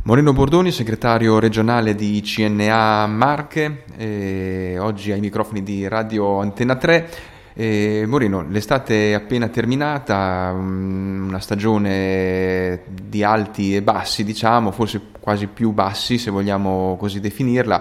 Moreno Bordoni, segretario regionale di CNA Marche, oggi ai microfoni di Radio Antenna 3. Moreno, l'estate è appena terminata, una stagione di alti e bassi, diciamo, forse quasi più bassi se vogliamo così definirla.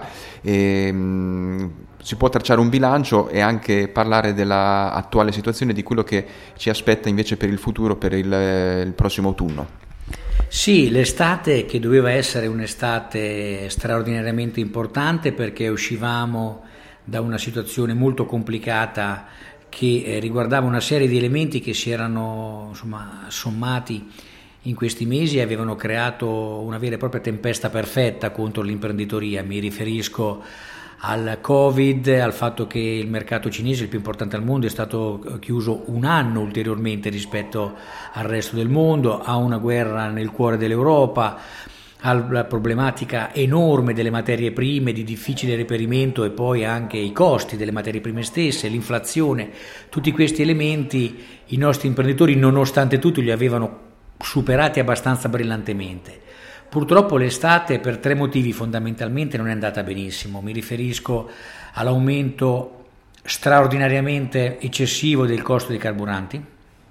Si può tracciare un bilancio e anche parlare della attuale situazione, di quello che ci aspetta invece per il futuro, per il prossimo autunno. Sì, l'estate che doveva essere un'estate straordinariamente importante, perché uscivamo da una situazione molto complicata che riguardava una serie di elementi che si erano sommati in questi mesi e avevano creato una vera e propria tempesta perfetta contro l'imprenditoria. Mi riferisco al Covid, al fatto che il mercato cinese, il più importante al mondo, è stato chiuso un anno ulteriormente rispetto al resto del mondo, a una guerra nel cuore dell'Europa, alla problematica enorme delle materie prime di difficile reperimento e poi anche i costi delle materie prime stesse, l'inflazione. Tutti questi elementi i nostri imprenditori, nonostante tutto, li avevano superati abbastanza brillantemente. Purtroppo l'estate, per tre motivi fondamentalmente, non è andata benissimo. Mi riferisco all'aumento straordinariamente eccessivo del costo dei carburanti,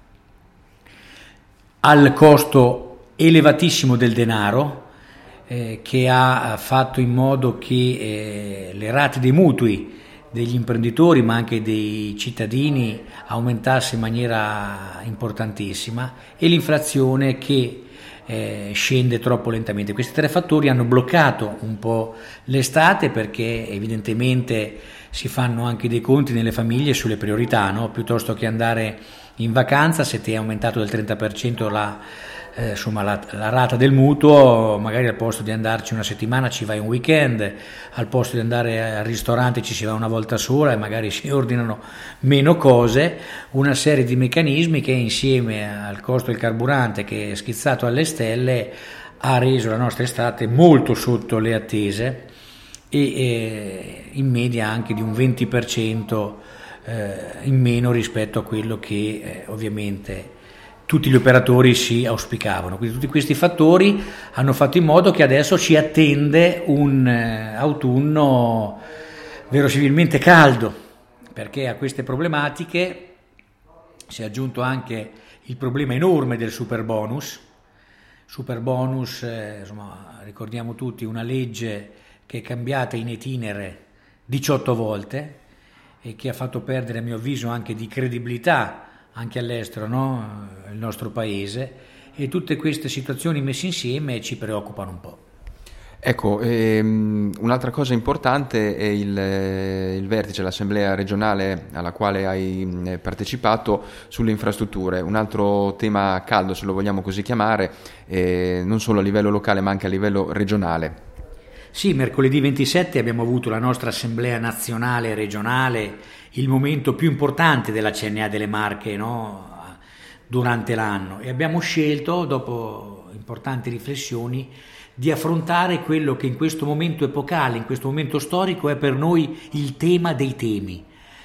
al costo elevatissimo del denaro, che ha fatto in modo che le rate dei mutui degli imprenditori ma anche dei cittadini aumentasse in maniera importantissima, e l'inflazione che scende troppo lentamente. Questi tre fattori hanno bloccato un po' l'estate, perché evidentemente si fanno anche dei conti nelle famiglie sulle priorità, no? Piuttosto che andare in vacanza, se ti è aumentato del 30% la rata del mutuo, magari al posto di andarci una settimana ci vai un weekend, al posto di andare al ristorante ci si va una volta sola e magari si ordinano meno cose. Una serie di meccanismi che, insieme al costo del carburante che è schizzato alle stelle, ha reso la nostra estate molto sotto le attese e in media anche di un 20% in meno rispetto a quello che ovviamente tutti gli operatori si auspicavano. Quindi tutti questi fattori hanno fatto in modo che adesso ci attende un autunno verosimilmente caldo, perché a queste problematiche si è aggiunto anche il problema enorme del superbonus. Superbonus, ricordiamo tutti, una legge che è cambiata in itinere 18 volte e che ha fatto perdere, a mio avviso, anche di credibilità anche all'estero, no? Il nostro paese, e tutte queste situazioni messe insieme ci preoccupano un po'. Ecco, un'altra cosa importante è il vertice, l'assemblea regionale alla quale hai partecipato, sulle infrastrutture, un altro tema caldo, se lo vogliamo così chiamare, non solo a livello locale ma anche a livello regionale. Sì, mercoledì 27 abbiamo avuto la nostra assemblea nazionale e regionale, il momento più importante della CNA delle Marche, no? Durante l'anno, e abbiamo scelto, dopo importanti riflessioni, di affrontare quello che in questo momento epocale, in questo momento storico, è per noi il tema dei temi,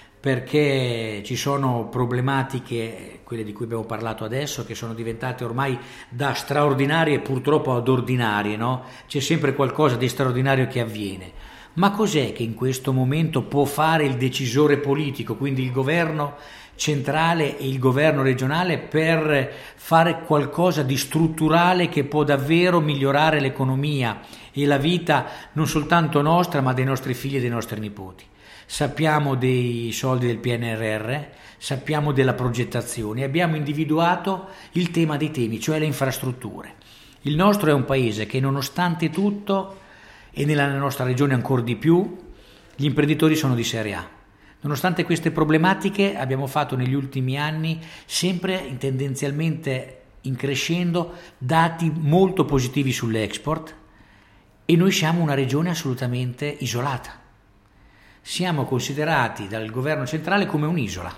perché ci sono problematiche, quelle di cui abbiamo parlato adesso, che sono diventate ormai da straordinarie purtroppo ad ordinarie, no? C'è sempre qualcosa di straordinario che avviene. Ma cos'è che in questo momento può fare il decisore politico, quindi il governo centrale e il governo regionale, per fare qualcosa di strutturale che può davvero migliorare l'economia e la vita non soltanto nostra ma dei nostri figli e dei nostri nipoti? Sappiamo dei soldi del PNRR, sappiamo della progettazione, abbiamo individuato il tema dei temi, cioè le infrastrutture. Il nostro è un paese che, nonostante tutto, e nella nostra regione ancora di più, gli imprenditori sono di serie A. Nonostante queste problematiche, abbiamo fatto negli ultimi anni, sempre tendenzialmente in crescendo, dati molto positivi sull'export, e noi siamo una regione assolutamente isolata. Siamo considerati dal governo centrale come un'isola.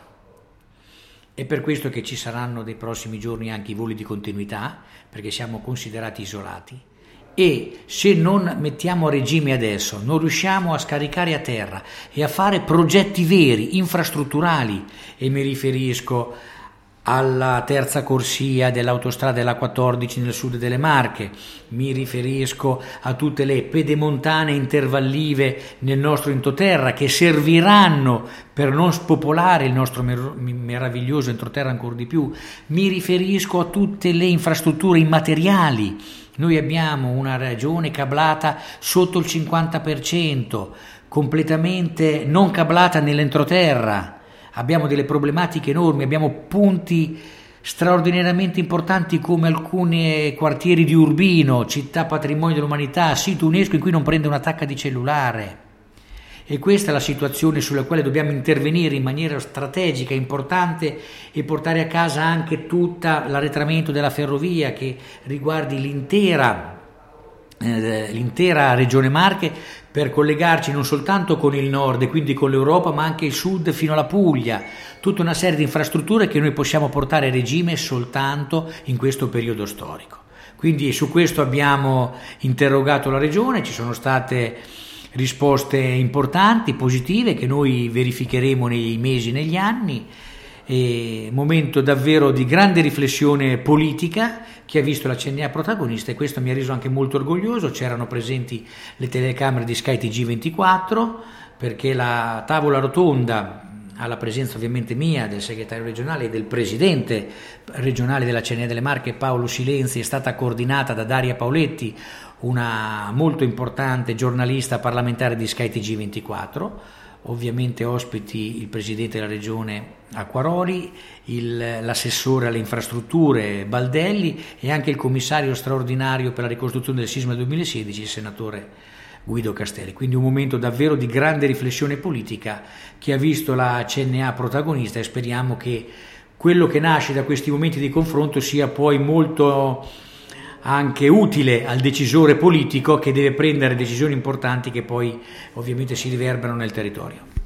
È per questo che ci saranno dei prossimi giorni anche i voli di continuità, perché siamo considerati isolati. E se non mettiamo a regime adesso, non riusciamo a scaricare a terra e a fare progetti veri, infrastrutturali, e mi riferisco alla terza corsia dell'autostrada della 14 nel sud delle Marche, mi riferisco a tutte le pedemontane intervallive nel nostro entroterra che serviranno per non spopolare il nostro meraviglioso entroterra ancora di più, mi riferisco a tutte le infrastrutture immateriali. Noi abbiamo una regione cablata sotto il 50%, completamente non cablata nell'entroterra. Abbiamo delle problematiche enormi, abbiamo punti straordinariamente importanti come alcuni quartieri di Urbino, città patrimonio dell'umanità, sito UNESCO in cui non prende una tacca di cellulare. E questa è la situazione sulla quale dobbiamo intervenire in maniera strategica, importante, e portare a casa anche tutto l'arretramento della ferrovia che riguardi l'intera regione Marche, per collegarci non soltanto con il nord e quindi con l'Europa, ma anche il sud fino alla Puglia, tutta una serie di infrastrutture che noi possiamo portare a regime soltanto in questo periodo storico. Quindi su questo abbiamo interrogato la regione, ci sono state risposte importanti, positive, che noi verificheremo nei mesi, negli anni. Momento davvero di grande riflessione politica che ha visto la CNA protagonista, e questo mi ha reso anche molto orgoglioso. C'erano presenti le telecamere di Sky TG24, perché la tavola rotonda, alla presenza ovviamente mia, del segretario regionale e del presidente regionale della CNA delle Marche Paolo Silenzi, è stata coordinata da Daria Paoletti, una molto importante giornalista parlamentare di Sky TG24, ovviamente ospiti il presidente della regione Acquaroli, l'assessore alle infrastrutture Baldelli e anche il commissario straordinario per la ricostruzione del sisma del 2016, il senatore Guido Castelli. Quindi un momento davvero di grande riflessione politica che ha visto la CNA protagonista, e speriamo che quello che nasce da questi momenti di confronto sia poi molto anche utile al decisore politico che deve prendere decisioni importanti che poi ovviamente si riverberano nel territorio.